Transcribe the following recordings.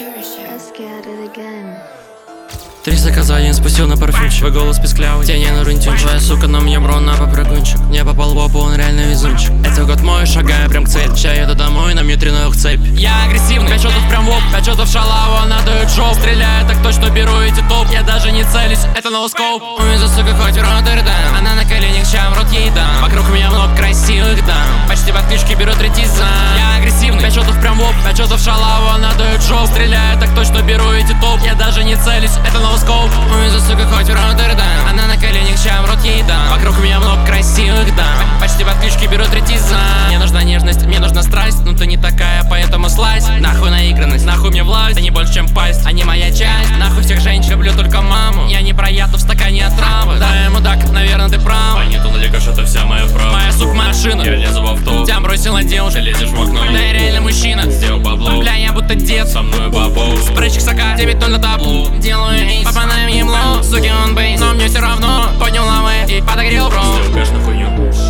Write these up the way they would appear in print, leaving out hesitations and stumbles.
Let's get it again. 3 заказа, один спустил на парфюмчик. Твой голос песклявый, тени на рентюнчик. Твоя сука на мне бро на попрыгунчик. Не попал в опу, он реально везунчик. Это год мой, шагаю прям к цели. Сейчас еду домой, на мне 3 новых цепь. Я агрессивный, 5 шотов прям в лоб, 5 шотов шалава, надо жоп. Стреляю так точно, беру эти топ. Я даже не целюсь, это ноускоп. Увезу, сука, хоть в Роттердам. Она на коленях, ща в рот ей дам. Вокруг меня много красивых дам. Почти под клички беру третий зам. Я агрессивный, 5 шотов прям в лоб, 5 шотов шалава, надо жоп. Стреляю так точно, беру эти топ. Я даже не целюсь, это ноускоп. Увезу, сука, хоть в Роттердам. Она на коленях, ща в рот ей дам. Вокруг меня много красивых дам. Почти под клички беру третий зам. Мне нужна нежность, мне нужна страсть. Но ты не такая, поэтому слазь. Нахуй наигранность, нахуй мне власть. Ты не больше, чем пасть, а не моя часть. Нахуй всех женщин, люблю только маму. Я не про яд, но в стакане отравы. Да, мудак, наверное, ты прав. Понятно, налегаш, это вся моя правда. Моя сука, машина. Я лезу в авто. Тебя бросила девушка, Ты лезешь в окно. да я реально мужчина. Сделал бабло. Бля, я будто дед. Со мной бабо. Спрейчик сока, 9-0 на таблу. Делаю эйс, попадаем ебло. Суки, он бейс, но мне все равно. Поднял лавы и подогрел, бро. Сделал кэш на хуйню.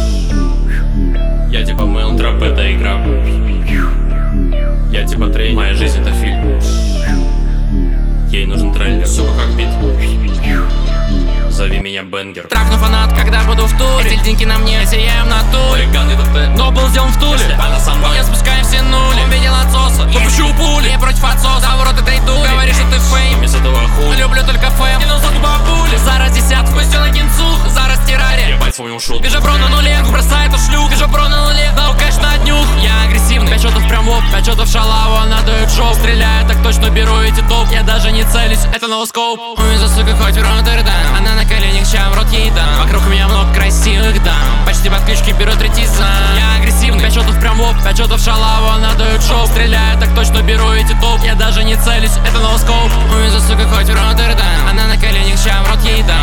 Я типа мейл трэп, это игра. Я типа трейнер, моя жизнь это фильм. Ей нужен трейлер, сука, как бит. Зови меня Бенгер. Трахну фанат, когда буду в туре. Эти льдинки на мне, сияем на туре. Хулиган, это ты. Но был сделан в Туле. Если она со мной, Я спускаю все нули. Он видел отсоса, выпущу пули. Я против отсоса, в рот этой дури. Говоришь, что ты фейм, без этого хуй. люблю только фэм. Кинул за бабули. Зараз десятку, пустил на кинцу. Зараз террария. Ебать свою шутку. Вижу бро на нуле, бросает у шлюх. Вижу бро на нуле, дал кэш на днюх. Я агрессивный, 5 шотов прям в лоб, 5 шотов шалава, надо жоп. Стреляю так точно, беру эти топ. Я даже не целюсь, это ноускоп. Увезу, сука, хоть в Роттердам. Она на коленях, ща в рот ей дам. Вокруг меня много красивых дам. Почти под клички беру третий зам. Я агрессивный, 5 шотов прям в лоб, 5 шотов шалава, надо жоп. Стреляю так точно, беру эти топ. Я даже не целюсь, это ноускоп. Увезу, сука, хоть в Роттердам. Она на коленях, ща в рот ей дам.